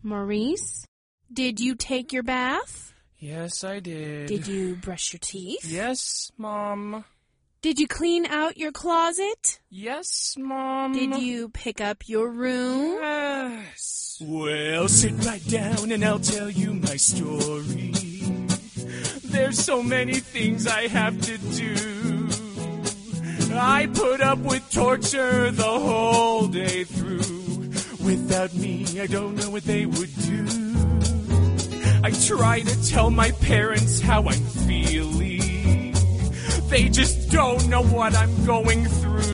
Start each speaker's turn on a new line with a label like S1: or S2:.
S1: Maurice, did you take your bath?
S2: Yes, I did.
S1: Did you brush your teeth?
S2: Yes, Mom.
S1: Did you clean out your closet?
S2: Yes, Mom.
S1: Did you pick up your room?
S2: Yes. Well, sit right down and I'll tell you my story. There's so many things I have to do. I put up with torture the whole day through. Without me, I don't know what they would do. I try to tell my parents how I'm feeling. They just don't know what I'm going through.